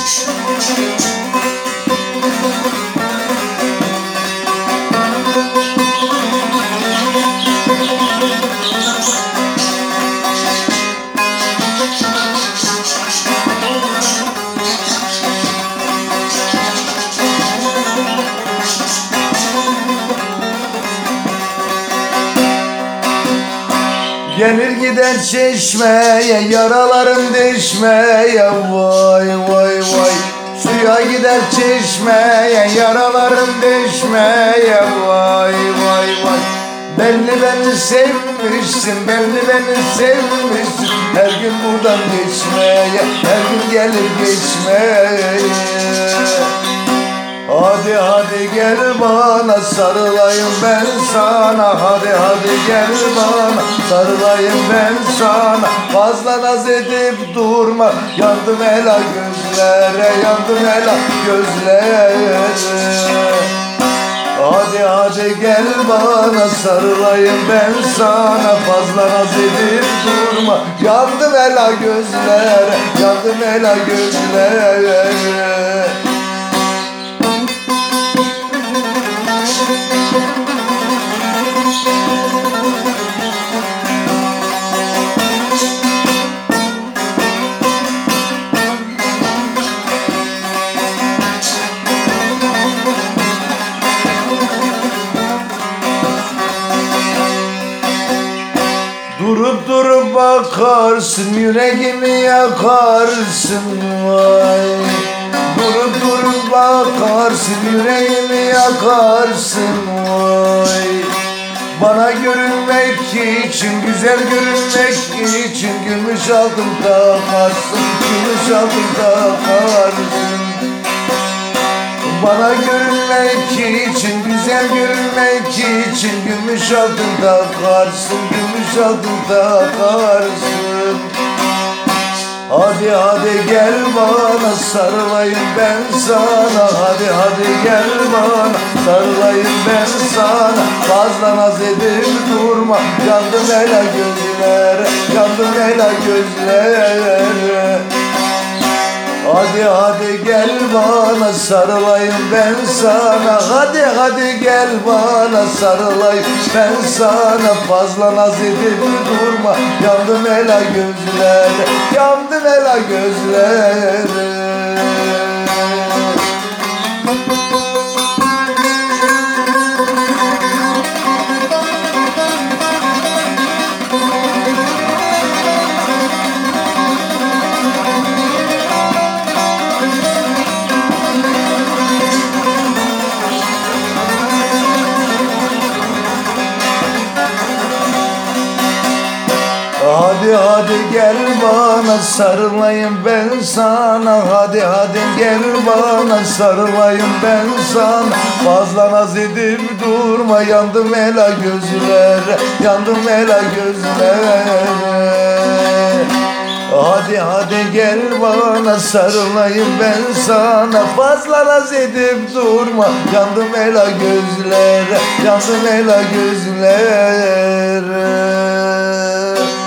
Gelir gider çeşmeye, yaralarım deşmeye, vay vay vay. Suya gider çeşmeye, yaralarım deşmeye, vay vay vay. Beni sevmişsin, beni sevmişsin. Her gün buradan geçmeye, her gün gelir geçmeye. Hadi gel bana, sarılayım ben sana. Hadi gel bana, sarılayım ben sana. Fazla naz edip durma, yandım ela gözlere, yandım ela gözlere. Hadi gel bana, sarılayım ben sana. Fazla naz edip durma, yandım ela gözlere, yandım ela gözlere. Durup bakarsın, yüreğimi yakarsın, vay. Durup bakarsın, yüreğimi yakarsın, vay. Bana görünmek için, güzel görünmek için gümüş altın takarsın, gümüş altın takarsın. Bana görünmek için, güzel görünmek için gümüş altın takarsın, gümüş altın takarsın. Hadi gel bana, sarılayım ben sana. Hadi gel bana, sarılayım ben sana. Fazla naz edip durma, yandım ela gözlere, yandım ela gözlere. Hadi gel bana, sarılayım ben sana. Hadi gel bana, sarılayım ben sana. Fazla naz edip durma, yandım ela gözlere, yandım ela gözlere. Hadi gel bana, sarılayım ben sana. Hadi gel bana, sarılayım ben sana. Fazla naz edip durma, yandım ela gözlere, yandım ela gözlere. Hadi gel bana, sarılayım ben sana. Fazla naz edip durma, yandım ela gözlere, yandım ela gözlere.